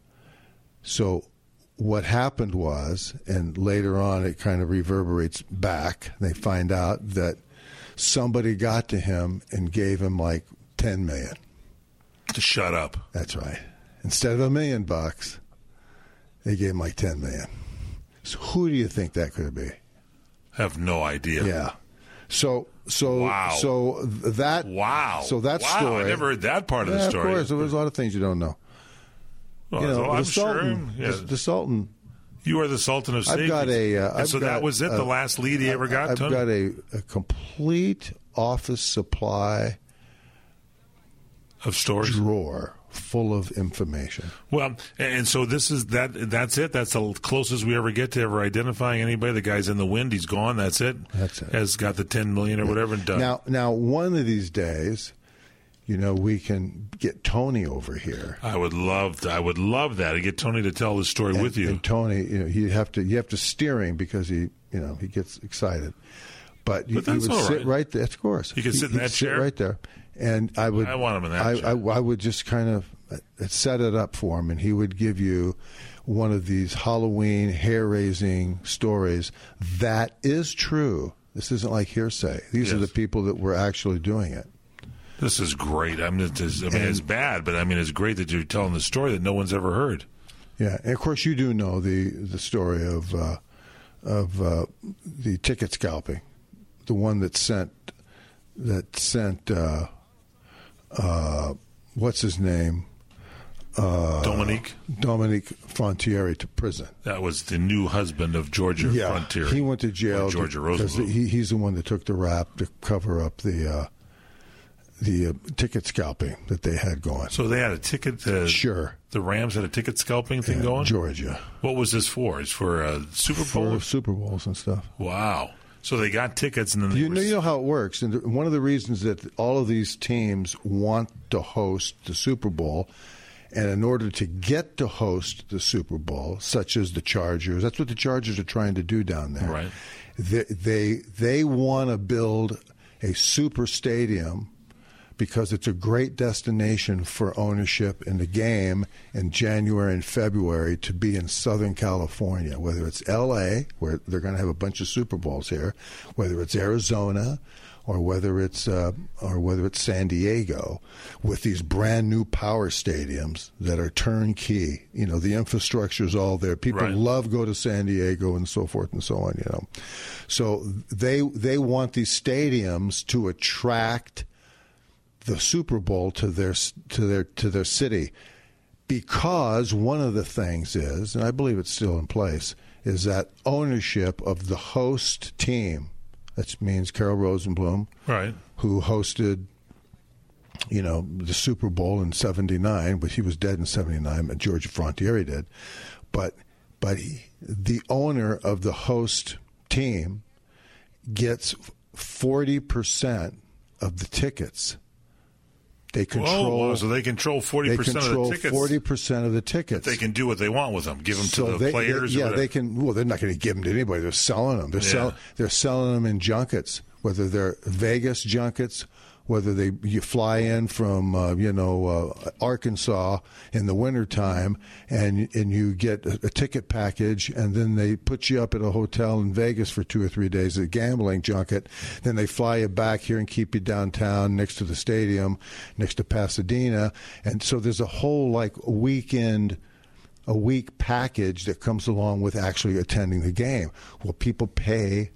So what happened was, and later on it kind of reverberates back, they find out that somebody got to him and gave him like ten million dollars. To shut up. That's right. Instead of a million bucks, they gave him like ten million dollars. So who do you think that could be? Have no idea. Yeah. So so wow. so that wow. So that wow. story. I never heard that part of yeah, the story. Of course, there's a lot of things you don't know. Well, you know, so I'm the Sultan, sure. Yeah. the, the Sultan. You are the Sultan of Safety. I've got a. Uh, and I've so got that was it. A, the last lead he ever got. I've Tony? got a, a complete office supply of stories drawer full of information. Well, and so this is that. That's it. That's the closest we ever get to ever identifying anybody. The guy's in the wind. He's gone. That's it. That's it. Has got the ten million or yeah. whatever and done. Now, now, one of these days, you know, we can get Tony over here. I would love. To, I would love that. To get Tony to tell the story and, with you. And Tony, you know, you have to you have to steer him because he, you know, he gets excited. But, but he, he would all sit right. right there. Of course, he could sit in that sit chair right there. And I would. I want him in that I, chair. I, I would just kind of set it up for him, and he would give you one of these Halloween hair-raising stories that is true. This isn't like hearsay. These yes. are the people that were actually doing it. This is great. I mean, it's, I mean, and, it's bad, but I mean, it's great that you're telling the story that no one's ever heard. Yeah, and of course, you do know the the story of uh, of uh, the ticket scalping, the one that sent that sent uh, uh, what's his name. Uh, Dominique Dominique Frontiere to prison. That was the new husband of Georgia yeah, Frontiere. He went to jail. Georgia Rosenblum. He, he's the one that took the rap to cover up the uh, the uh, ticket scalping that they had going. So they had a ticket. Uh, sure. The Rams had a ticket scalping thing yeah, going. Georgia. What was this for? It's for uh, Super Bowl. For Super Bowls and stuff. Wow. So they got tickets, and then they you were... know you know how it works. And one of the reasons that all of these teams want to host the Super Bowl. And in order to get to host the Super Bowl, such as the Chargers, that's what the Chargers are trying to do down there. Right. They they, they want to build a super stadium because it's a great destination for ownership in the game in January and February to be in Southern California, whether it's L A, where they're going to have a bunch of Super Bowls here, whether it's Arizona, or whether it's uh, or whether it's San Diego, with these brand new power stadiums that are turnkey. You know, the infrastructure is all there. People right. love go to San Diego and so forth and so on. You know, so they they want these stadiums to attract the Super Bowl to their to their to their city, because one of the things is, and I believe it's still in place, is that ownership of the host team. That means Carol Rosenblum, right, who hosted, you know, the Super Bowl in seventy-nine, but he was dead in seventy-nine, but Georgia Frontiere did. But but he, the owner of the host team gets forty percent of the tickets. They control. Whoa, so they control forty percent of the tickets. Forty percent of the tickets. But they can do what they want with them. Give them so to the they, players. They, yeah, or they can. Well, they're not going to give them to anybody. They're selling them. They're yeah. selling. They're selling them in junkets, whether they're Vegas junkets whether they you fly in from uh, you know uh, Arkansas in the wintertime and and you get a, a ticket package, and then they put you up at a hotel in Vegas for two or three days, a gambling junket. Then they fly you back here and keep you downtown next to the stadium, next to Pasadena, and so there's a whole like weekend. A week package that comes along with actually attending the game. Well, people pay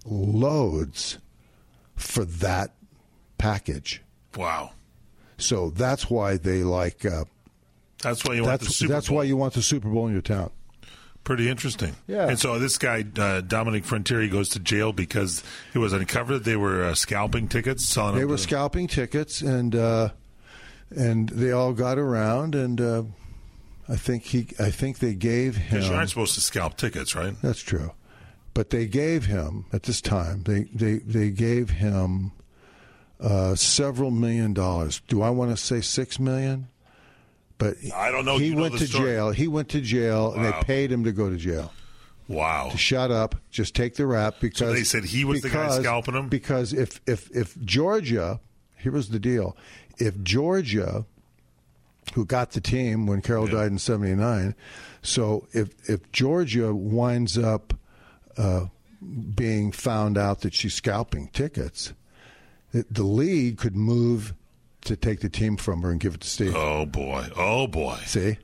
loads for that package. Wow. So that's why they like. Uh, that's why you want the Super That's Bowl. why you want the Super Bowl in your town. Pretty interesting. Yeah. And so this guy, uh, Dominic Frontieri, goes to jail because it was uncovered that they were uh, scalping tickets. Selling They them were to... scalping tickets, and uh, and they all got around, and uh, I think he. I think they gave him. Because you aren't supposed to scalp tickets, right? That's true. But they gave him, at this time, they, they, they gave him uh, several million dollars. Do I want to say six million? But I don't know. He You know went the to story. jail. He went to jail, Wow. and they paid him to go to jail. Wow. To shut up, just take the rap. Because So they said he was the guy because- scalping him? Because if, if, if Georgia, here was the deal, if Georgia, who got the team when Carroll Yeah. died in seventy-nine, so if if Georgia winds up uh, being found out that she's scalping tickets, it, the league could move to take the team from her and give it to Steve. Oh, boy. Oh, boy. See?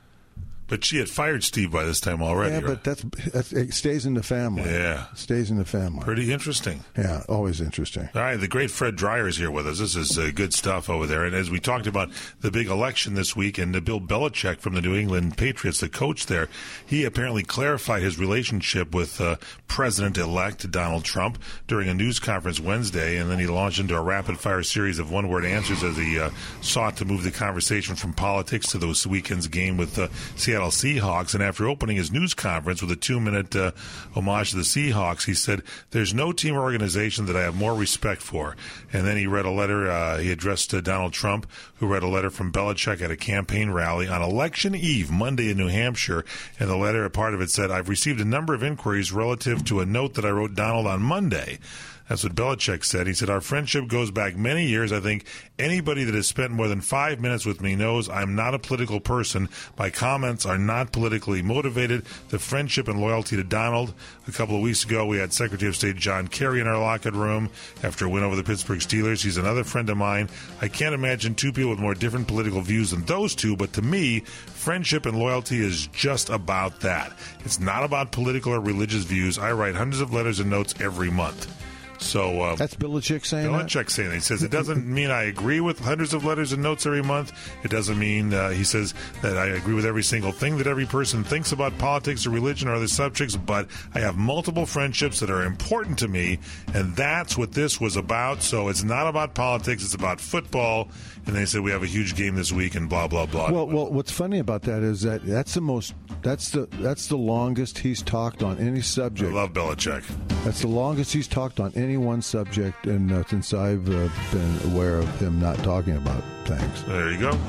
But she had fired Steve by this time already. Yeah, right? but that's, that's it stays in the family. Yeah. It stays in the family. Pretty interesting. Yeah, always interesting. All right, the great Fred Dreyer is here with us. This is uh, good stuff over there. And as we talked about the big election this week, and uh, Bill Belichick from the New England Patriots, the coach there, he apparently clarified his relationship with uh, President-elect Donald Trump during a news conference Wednesday, and then he launched into a rapid-fire series of one-word answers as he uh, sought to move the conversation from politics to this weekend's game with uh, Seattle Seahawks. And after opening his news conference with a two-minute uh, homage to the Seahawks, he said, "There's no team or organization that I have more respect for." And then he read a letter uh, he addressed to Donald Trump, who read a letter from Belichick at a campaign rally on election eve, Monday in New Hampshire. And the letter, a part of it said, "I've received a number of inquiries relative to a note that I wrote Donald on Monday." That's what Belichick said. He said, "Our friendship goes back many years. I think anybody that has spent more than five minutes with me knows I'm not a political person. My comments are not politically motivated. The friendship and loyalty to Donald." A couple of weeks ago, we had Secretary of State John Kerry in our locker room after a win over the Pittsburgh Steelers. He's another friend of mine. I can't imagine two people with more different political views than those two, but to me, friendship and loyalty is just about that. It's not about political or religious views. I write hundreds of letters and notes every month. So uh, That's Belichick saying Belichick saying that. He says, it doesn't mean I agree with hundreds of letters and notes every month. It doesn't mean, uh, he says, that I agree with every single thing that every person thinks about politics or religion or other subjects, but I have multiple friendships that are important to me, and that's what this was about. So it's not about politics, it's about football. And they said, we have a huge game this week and blah, blah, blah. Well, well, what's funny about that is that that's the most that's the that's the longest he's talked on any subject. I love Belichick. That's the longest he's talked on any one subject, and uh, since I've uh, been aware of him not talking about things. There you go.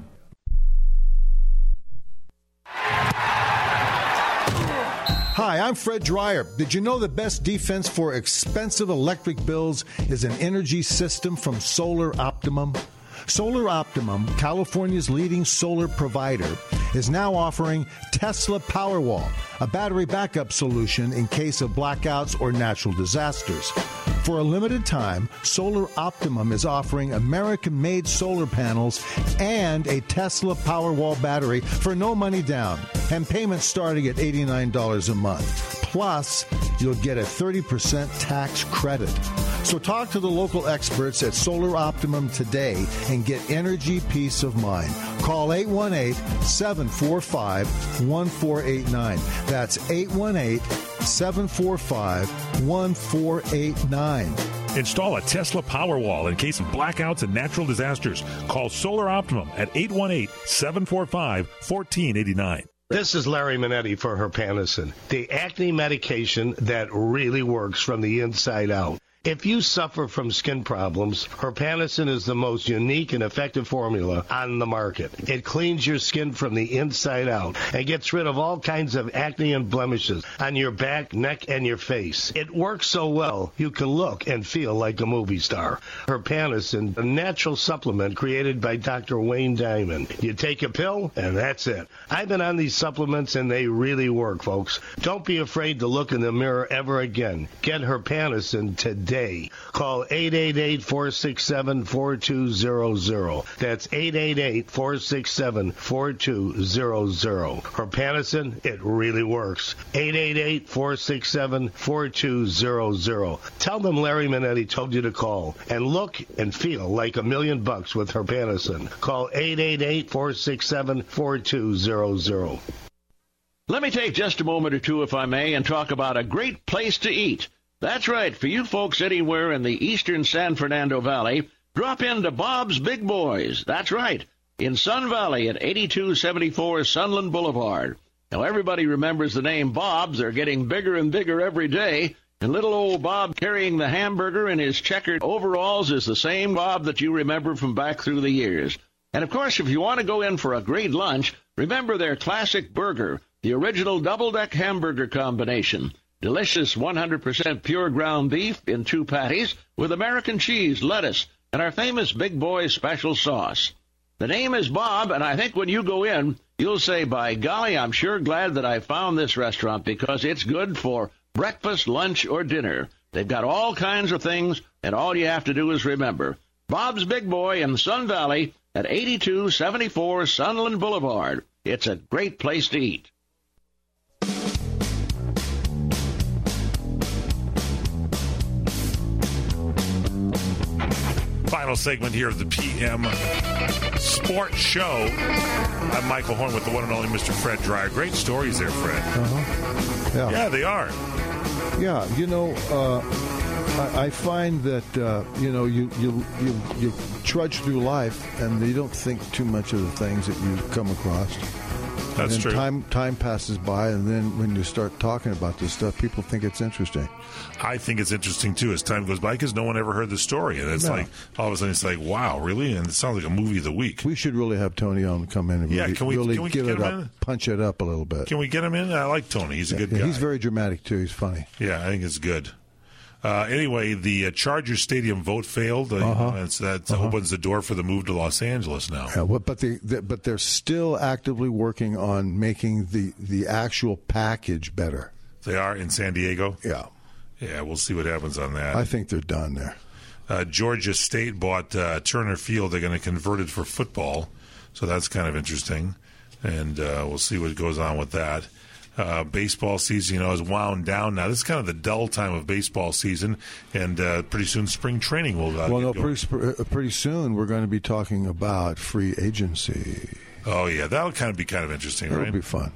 Hi, I'm Fred Dreyer. Did you know the best defense for expensive electric bills is an energy system from Solar Optimum? Solar Optimum, California's leading solar provider, is now offering Tesla Powerwall, a battery backup solution in case of blackouts or natural disasters. For a limited time, Solar Optimum is offering American-made solar panels and a Tesla Powerwall battery for no money down, and payments starting at eighty-nine dollars a month. Plus, you'll get a thirty percent tax credit. So talk to the local experts at Solar Optimum today and get energy peace of mind. Call eight one eight, seven four five, one four eight nine. That's eight one eight, seven four five, one four eight nine. Install a Tesla Powerwall in case of blackouts and natural disasters. Call Solar Optimum at eight one eight, seven four five, one four eight nine. This is Larry Minetti for Herpanicin, the acne medication that really works from the inside out. If you suffer from skin problems, Herpanacin is the most unique and effective formula on the market. It cleans your skin from the inside out and gets rid of all kinds of acne and blemishes on your back, neck, and your face. It works so well, you can look and feel like a movie star. Herpanacin, a natural supplement created by Doctor Wayne Diamond. You take a pill, and that's it. I've been on these supplements, and they really work, folks. Don't be afraid to look in the mirror ever again. Get Herpanacin today. Day. Call eight eight eight, four six seven, four two zero zero. That's eight eight eight, four six seven, four two zero zero. Herpanacin, it really works. eight eight eight, four six seven, four two zero zero. Tell them Larry Minetti told you to call and look and feel like a million bucks with Herpanacin. Call eight eight eight, four six seven, four two zero zero. Let me take just a moment or two, if I may, and talk about a great place to eat. That's right. For you folks anywhere in the eastern San Fernando Valley, drop into Bob's Big Boys. That's right. In Sun Valley at eighty-two seventy-four Sunland Boulevard. Now, everybody remembers the name Bob's. They're getting bigger and bigger every day. And little old Bob carrying the hamburger in his checkered overalls is the same Bob that you remember from back through the years. And, of course, if you want to go in for a great lunch, remember their classic burger, the original double-deck hamburger combination. Delicious one hundred percent pure ground beef in two patties with American cheese, lettuce, and our famous Big Boy special sauce. The name is Bob, and I think when you go in, you'll say, by golly, I'm sure glad that I found this restaurant because it's good for breakfast, lunch, or dinner. They've got all kinds of things, and all you have to do is remember. Bob's Big Boy in Sun Valley at eighty-two seventy-four Sunland Boulevard. It's a great place to eat. Final segment here of the P M Sports Show. I'm Michael Horn with the one and only Mister Fred Dreyer. Great stories there, Fred. Uh-huh. Yeah. yeah, they are. Yeah, you know, uh, I, I find that uh, you know you, you you you trudge through life and you don't think too much of the things that you come across. That's and then true. Time time passes by, and then when you start talking about this stuff, people think it's interesting. I think it's interesting too as time goes by because no one ever heard the story, and it's no. like all of a sudden it's like, wow, really? And it sounds like a movie of the week. We should really have Tony on to come in and yeah, really, can we, really can we give get it him up, in? punch it up a little bit. Can we get him in? I like Tony. He's a yeah, good guy. He's very dramatic too. He's funny. Yeah, I think it's good. Uh, anyway, the uh, Chargers Stadium vote failed. Uh, uh-huh. you know, it's, that uh-huh. opens the door for the move to Los Angeles now. Yeah, well, but they, they, but they're still actively working on making the, the actual package better. They are in San Diego? Yeah. Yeah, we'll see what happens on that. I think they're done there. Uh, Georgia State bought uh, Turner Field. They're going to convert it for football, so that's kind of interesting. And uh, we'll see what goes on with that. Uh, baseball season, you know, is wound down now. This is kind of the dull time of baseball season, and uh, pretty soon spring training will. Uh, well, no, pretty, uh, pretty soon we're going to be talking about free agency. Oh yeah, that'll kind of be kind of interesting, It'll right? It'll be fun.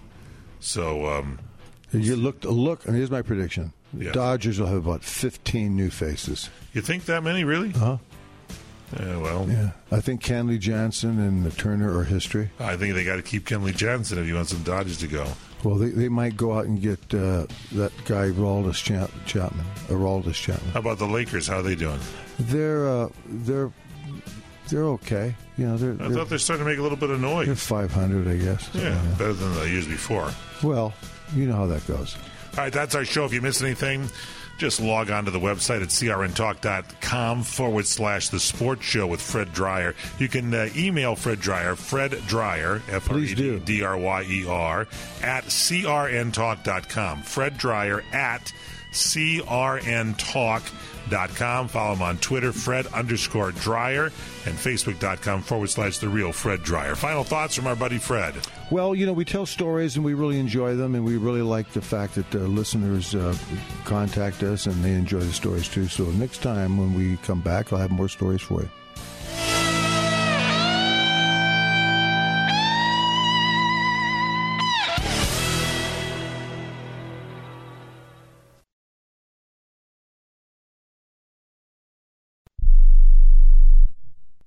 So, um, you look, look, and here's my prediction: yeah. Dodgers will have about fifteen new faces. You think that many, really? Uh huh. Yeah, well, yeah. I think Kenley Jansen and Turner are history. I think they got to keep Kenley Jansen if you want some Dodgers to go. Well, they, they might go out and get uh, that guy Aroldis Chap- Chapman. Aroldis Chapman. How about the Lakers? How are they doing? They're uh, they're they're okay. You know, they're, I they're, thought they're starting to make a little bit of noise. They're five hundred, I guess. Yeah, yeah, better than the years before. Well, you know how that goes. All right, that's our show. If you missed anything, just log on to the website at crntalk.com forward slash the sports show with Fred Dreyer. You can uh, email Fred Dreyer, Fred Dreyer, F R E D D R Y E R, at c r n talk dot com. Fred Dreyer at c r n talk dot com. Follow him on Twitter, Fred underscore Dreyer, and Facebook.com forward slash the real Fred Dreyer. Final thoughts from our buddy Fred. Well, you know, we tell stories and we really enjoy them, and we really like the fact that uh, listeners uh, contact us and they enjoy the stories too. So next time when we come back, I'll have more stories for you.